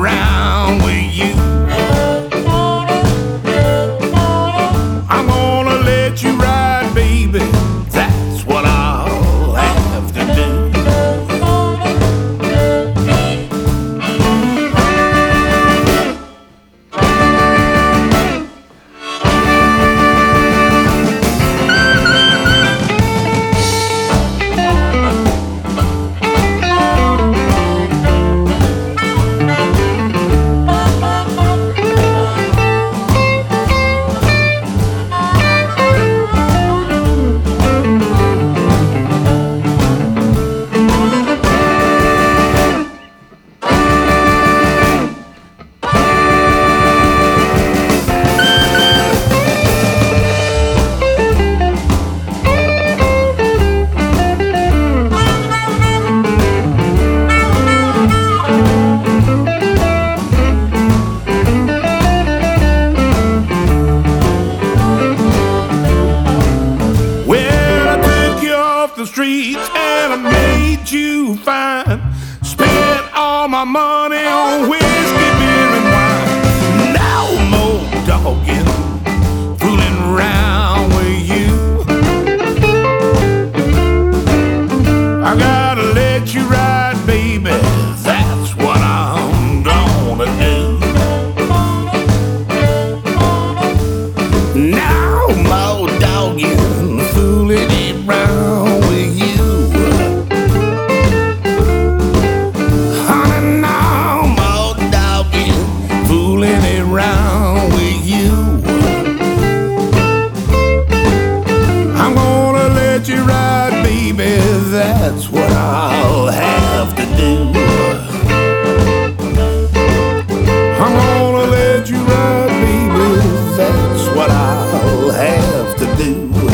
around with you. I'm gonna let you ride, baby. That's what I'll have to do. The streets and I made you fine. Spent all my money on whiskey, beer, and wine. Now more dogging, fooling around with you. I gotta let you ride, baby. That's what I'm gonna do. Now more dogging, fooling around. Around with you, I'm gonna let you ride, baby. That's what I'll have to do. I'm gonna let you ride, baby. That's what I'll have to do.